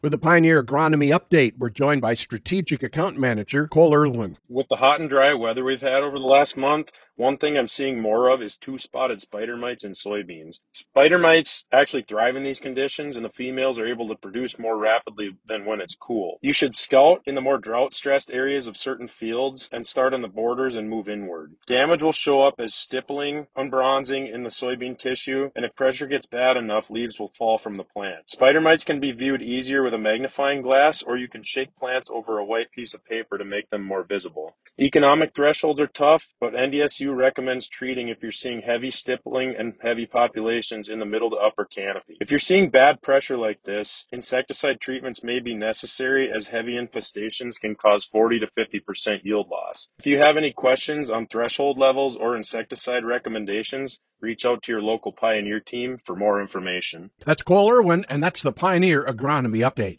With the Pioneer Agronomy Update, we're joined by Strategic Account Manager Cole Irwin. With the hot and dry weather we've had over the last month, one thing I'm seeing more of is two-spotted spider mites in soybeans. Spider mites actually thrive in these conditions, and the females are able to produce more rapidly than when it's cool. You should scout in the more drought-stressed areas of certain fields and start on the borders and move inward. Damage will show up as stippling, unbronzing in the soybean tissue, and if pressure gets bad enough, leaves will fall from the plant. Spider mites can be viewed easier with a magnifying glass, or you can shake plants over a white piece of paper to make them more visible. Economic thresholds are tough, but NDSU recommends treating if you're seeing heavy stippling and heavy populations in the middle to upper canopy. If you're seeing bad pressure like this, insecticide treatments may be necessary as heavy infestations can cause 40 to 50% yield loss. If you have any questions on threshold levels or insecticide recommendations, reach out to your local Pioneer team for more information. That's Cole Irwin, and that's the Pioneer Agronomy Update.